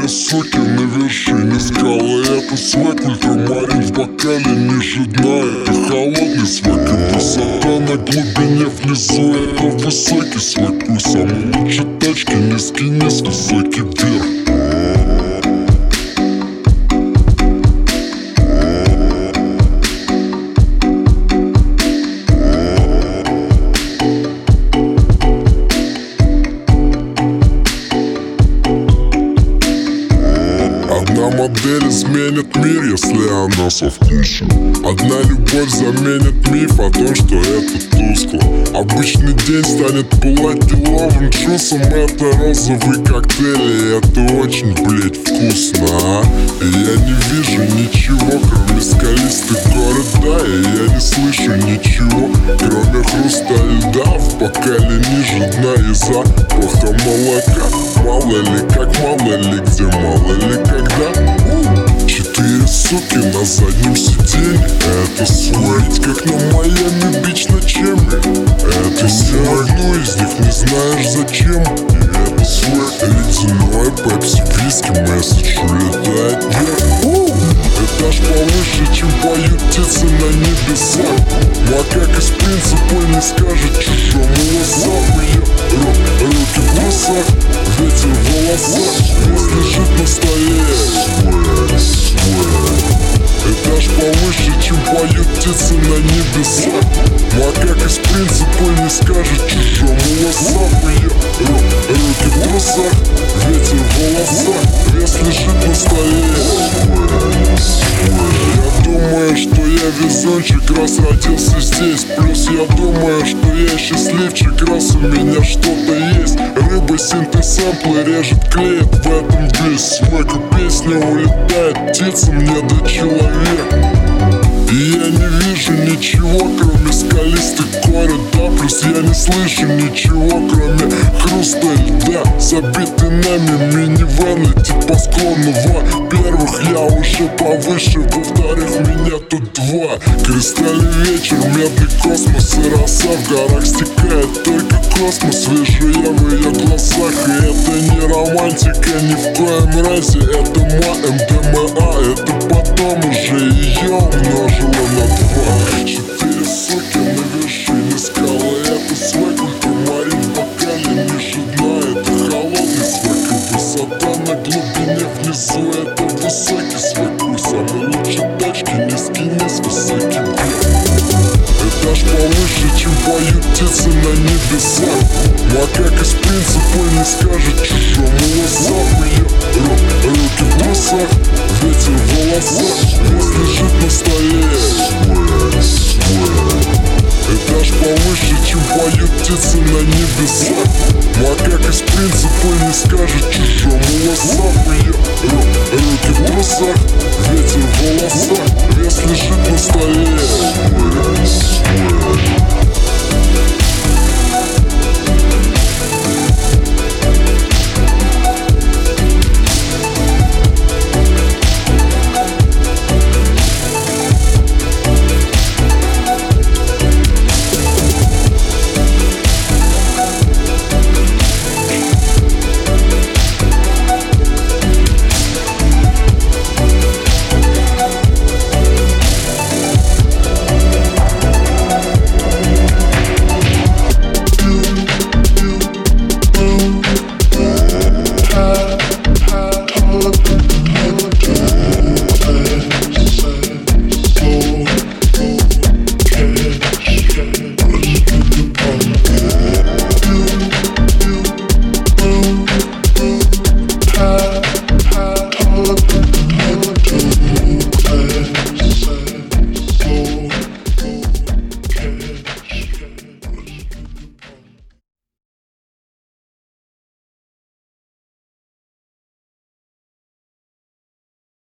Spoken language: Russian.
Четыре соки на вершине скалы. Это свек, ультрамарин в бокале. Ниже дна это холодный свек. И высота на глубине внизу это высокий свек. У самой лучшей тачки низкий низ, высокий вверх. Одна модель изменит мир, если она со вкусом. Одна любовь заменит миф о том, что это тускло. Обычный день станет пылать деловым джусом. Это розовый коктейль, и это очень, блять, вкусно, а? И я не вижу ничего, кроме скалистых города. И я не слышу ничего, кроме хруста льда в бокале ниже дна и запаха молока. Мало ли как, мало ли где, мало ли когда. Четыре суки на заднем сиденье. Это свой, как на Майами-Бич на Чембе. Это свой, одну из них не знаешь зачем. И это свой, ледяной пепси, виски, месседж улетает вверх. Этаж повыше, чем поют птицы на небесах. Макак из принципа не скажет чужому лосапу. Руки в трусах, ветер в волосах, весь лежит на столе. Этаж повыше, чем поют птицы на небесах. Макак из принципа не скажет чужому лосапу. Руки в трусах, ветер в волосах, весь лежит на столе. Я думаю, что я везунчик, раз родился здесь. Плюс я думаю, что я счастливчик, раз у меня что-то есть. Рыба синтез-сэмплы режет, клеит, в этом весь свек. Песня улетает, птица мне до человека. И я не вижу ничего, кроме скалистых города. Плюс я не слышу ничего, кроме хруста льда. Забитый нами минивэн летит по склону. Во-первых, я уже повыше, во-вторых, меня тут два. Кристальный вечер, медный космос и роса. В горах стекает только космос. Вижу я в ее глазах. И это не романтика ни в коем разе. Это МДМА, это потом уже ее умножила на два. Четыре суки на вершине скалы. Это свек, ультрамарин в бокале ниже дна. Это холодный свек. И высота на глубине внизу это высокий свек. У самой лучшей тачки низкий низ, высокий вверх. Этаж повыше, чем поют птицы на небесах. Макак из принципа не скажет чужому лосапу. Руки в трусах, ветер в волосах, весь лежит на столе. Этаж повыше, чем поют птицы на небесах. Макак из принципа не скажет чужому лосапу. Руки в трусах, ветер в волосах, весь лежит на столе.